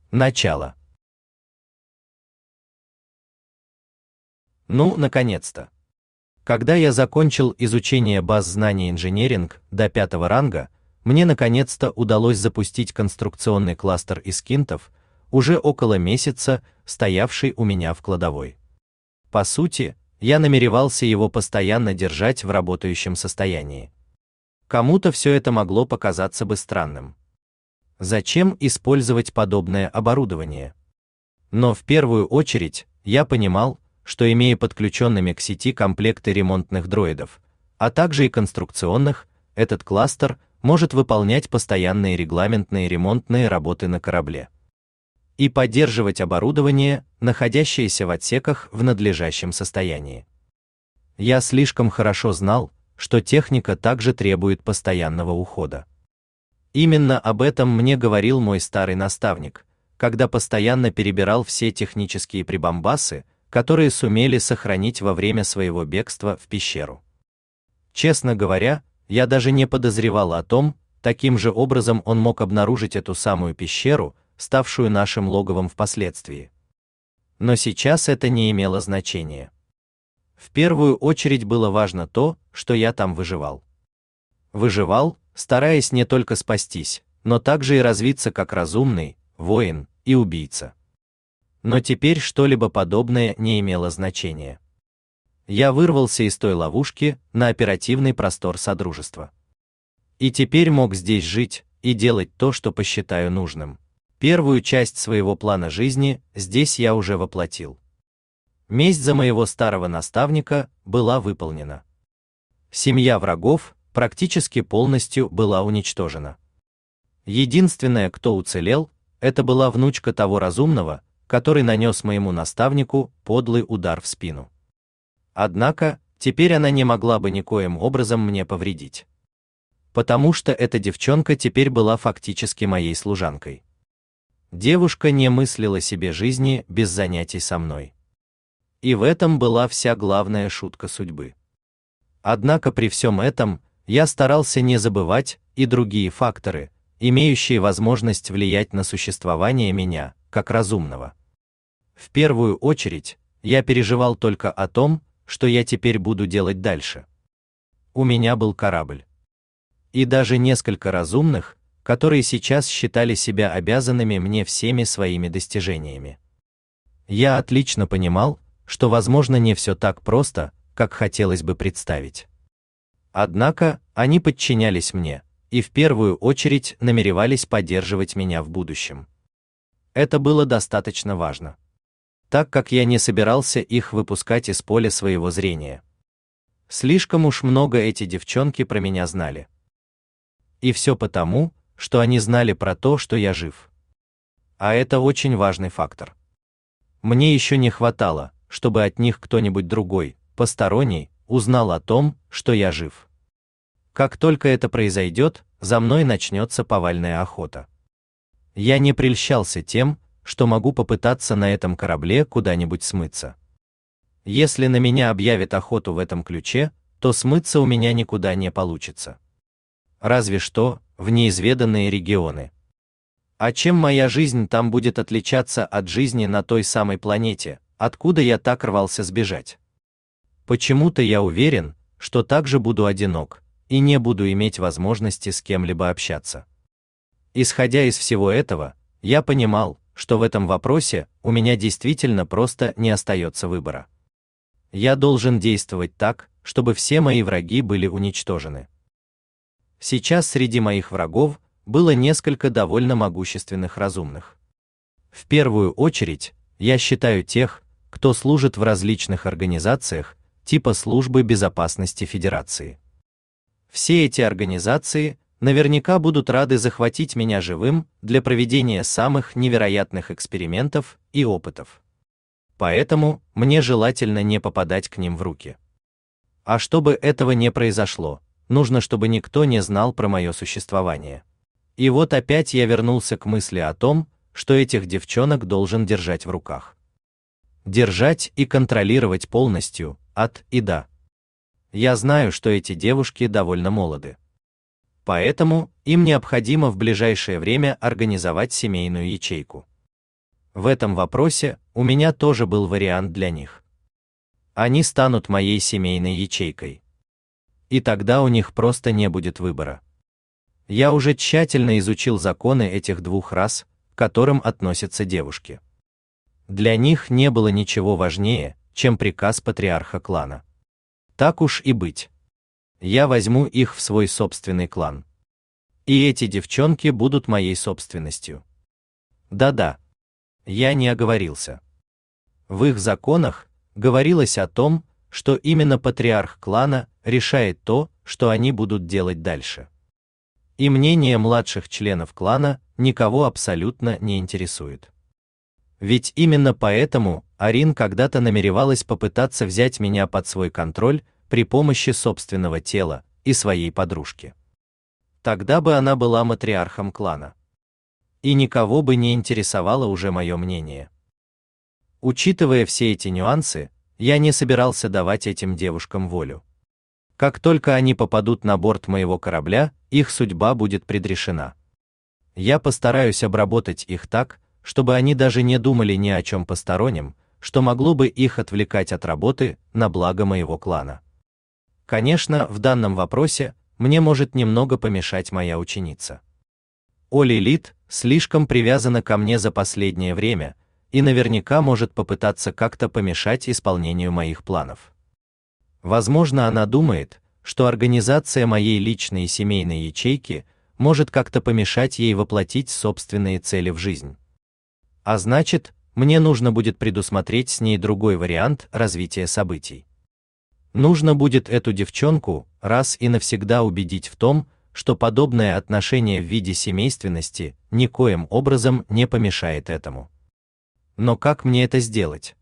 Начало. Ну, наконец-то. Когда я закончил изучение баз знаний инженеринг до 5-го ранга, мне наконец-то удалось запустить конструкционный кластер из кинтов, уже около месяца стоявший у меня в кладовой. По сути, я намеревался его постоянно держать в работающем состоянии. Кому-то все это могло показаться бы странным. Зачем использовать подобное оборудование? Но в первую очередь я понимал, что имея подключенными к сети комплекты ремонтных дроидов, а также и конструкционных, этот кластер может выполнять постоянные регламентные ремонтные работы на корабле и поддерживать оборудование, находящееся в отсеках в надлежащем состоянии. Я слишком хорошо знал, что техника также требует постоянного ухода. Именно об этом мне говорил мой старый наставник, когда постоянно перебирал все технические прибамбасы, которые сумели сохранить во время своего бегства в пещеру. Честно говоря, я даже не подозревал о том, таким же образом он мог обнаружить эту самую пещеру, ставшую нашим логовом впоследствии. Но сейчас это не имело значения. В первую очередь было важно то, что я там выживал. Выживал, стараясь не только спастись, но также и развиться как разумный воин и убийца. Но теперь что-либо подобное не имело значения. Я вырвался из той ловушки на оперативный простор Содружества. И теперь мог здесь жить и делать то, что посчитаю нужным. Первую часть своего плана жизни здесь я уже воплотил. Месть за моего старого наставника была выполнена. Семья врагов практически полностью была уничтожена. Единственное, кто уцелел, это была внучка того разумного, который нанес моему наставнику подлый удар в спину. Однако, теперь она не могла бы никоим образом мне повредить. Потому что эта девчонка теперь была фактически моей служанкой. Девушка не мыслила себе жизни без занятий со мной. И в этом была вся главная шутка судьбы. Однако при всем этом я старался не забывать и другие факторы, имеющие возможность влиять на существование меня, как разумного. В первую очередь, я переживал только о том, что я теперь буду делать дальше. У меня был корабль. И даже несколько разумных, которые сейчас считали себя обязанными мне всеми своими достижениями. Я отлично понимал, что, возможно, не все так просто, как хотелось бы представить. Однако, они подчинялись мне, и в первую очередь намеревались поддерживать меня в будущем. Это было достаточно важно, так как я не собирался их выпускать из поля своего зрения. Слишком уж много эти девчонки про меня знали. И все потому, что они знали про то, что я жив. А это очень важный фактор. Мне еще не хватало, чтобы от них кто-нибудь другой, посторонний, узнал о том, что я жив. Как только это произойдет, за мной начнется повальная охота. Я не прельщался тем, что могу попытаться на этом корабле куда-нибудь смыться. Если на меня объявят охоту в этом ключе, то смыться у меня никуда не получится. Разве что в неизведанные регионы. А чем моя жизнь там будет отличаться от жизни на той самой планете, откуда я так рвался сбежать? Почему-то я уверен, что также буду одинок и не буду иметь возможности с кем-либо общаться. Исходя из всего этого, я понимал, что в этом вопросе у меня действительно просто не остается выбора. Я должен действовать так, чтобы все мои враги были уничтожены. Сейчас среди моих врагов было несколько довольно могущественных разумных. В первую очередь, я считаю тех, кто служит в различных организациях, типа Службы безопасности Федерации. Все эти организации наверняка будут рады захватить меня живым для проведения самых невероятных экспериментов и опытов. Поэтому мне желательно не попадать к ним в руки. А чтобы этого не произошло, нужно, чтобы никто не знал про мое существование. И вот опять я вернулся к мысли о том, что этих девчонок должен держать в руках. Держать и контролировать полностью, от и до. Я знаю, что эти девушки довольно молоды. Поэтому им необходимо в ближайшее время организовать семейную ячейку. В этом вопросе у меня тоже был вариант для них. Они станут моей семейной ячейкой. И тогда у них просто не будет выбора. Я уже тщательно изучил законы этих двух рас, к которым относятся девушки. Для них не было ничего важнее, чем приказ патриарха клана. Так уж и быть. Я возьму их в свой собственный клан. И эти девчонки будут моей собственностью. Да-да. Я не оговорился. В их законах говорилось о том, что именно патриарх клана решает то, что они будут делать дальше. И мнение младших членов клана никого абсолютно не интересует. Ведь именно поэтому Арин когда-то намеревалась попытаться взять меня под свой контроль при помощи собственного тела и своей подружки. Тогда бы она была матриархом клана. И никого бы не интересовало уже мое мнение. Учитывая все эти нюансы, я не собирался давать этим девушкам волю. Как только они попадут на борт моего корабля, их судьба будет предрешена. Я постараюсь обработать их так, чтобы они даже не думали ни о чем постороннем, что могло бы их отвлекать от работы на благо моего клана. Конечно, в данном вопросе мне может немного помешать моя ученица. О-Лилит слишком привязана ко мне за последнее время и наверняка может попытаться как-то помешать исполнению моих планов. Возможно, она думает, что организация моей личной и семейной ячейки может как-то помешать ей воплотить собственные цели в жизнь. А значит, мне нужно будет предусмотреть с ней другой вариант развития событий. Нужно будет эту девчонку раз и навсегда убедить в том, что подобное отношение в виде семейственности никоим образом не помешает этому. Но как мне это сделать?